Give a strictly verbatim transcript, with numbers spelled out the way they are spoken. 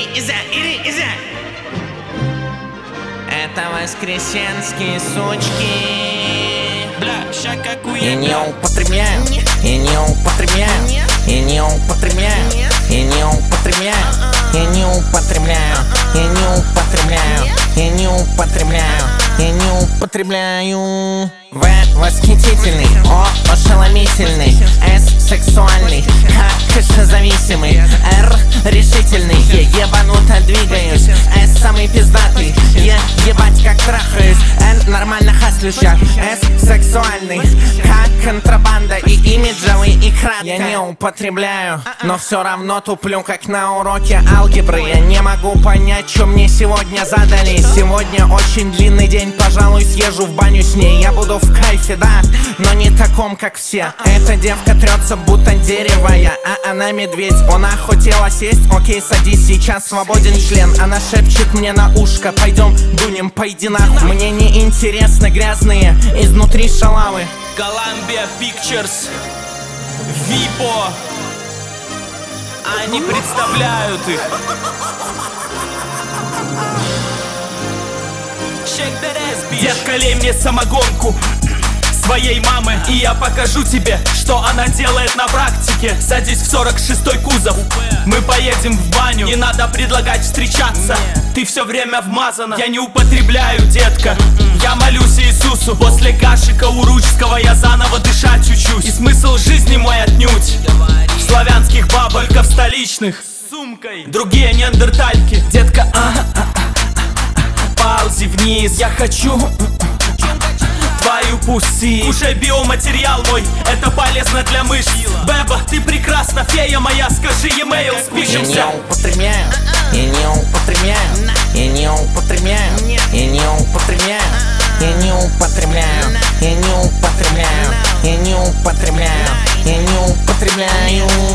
изя, ири, изя. Это воскресенские сучки. Бля, ща какую И не употребляю, и не употребляю, и не употребляю, и не употребляю, и не употребляю, и не употребляю, и не употребляю, и не употребляю. В восхитительный, О ошеломительный, С сексуальный, К кашезависимый, Р решительный, Е ебануто двигаюсь, С самый пиздатый, Е ебать как трахаюсь, Н нормально хаслюща, С сексуальный, К контрабанда и имиджевый и кратко. Я не употребляю, но все равно туплю как на уроке алгебры. Я не могу понять, что мне сегодня задали. Сегодня очень длинный день, пожалуй съезжу в баню с ней. Я буду в кайфе, да, но не таком, как все. Эта девка трется, будто деревая, а она медведь. Она хотела сесть, окей, садись, сейчас свободен член. Она шепчет мне на ушко, пойдем дунем, пойди нахуй. Мне не интересны грязные изнутри шалавы. Columbia Pictures, Випо. Они представляют их. Детка, лей мне самогонку своей мамы, и я покажу тебе, что она делает на практике. Садись в сорок шестой кузов, мы поедем в баню. Не надо предлагать встречаться, ты все время вмазана. Я не употребляю, детка, я молюсь Иисусу. После каши кауручского я заново дышать учусь. И смысл жизни мой отнюдь в славянских бабах, только в столичных с сумкой. Другие неандертальки, детка, а -а -а -а, ползи вниз, я хочу твою пуси. Кушай биоматериал мой, это полезно для мышц. Беба, ты прекрасна, фея моя, скажи e-mail, спишемся. Я не употребляю, я не употребляю, я не употребляю, я не употребляю, я не употребляю, я не употребляю, я не употребляю, я не употребляю.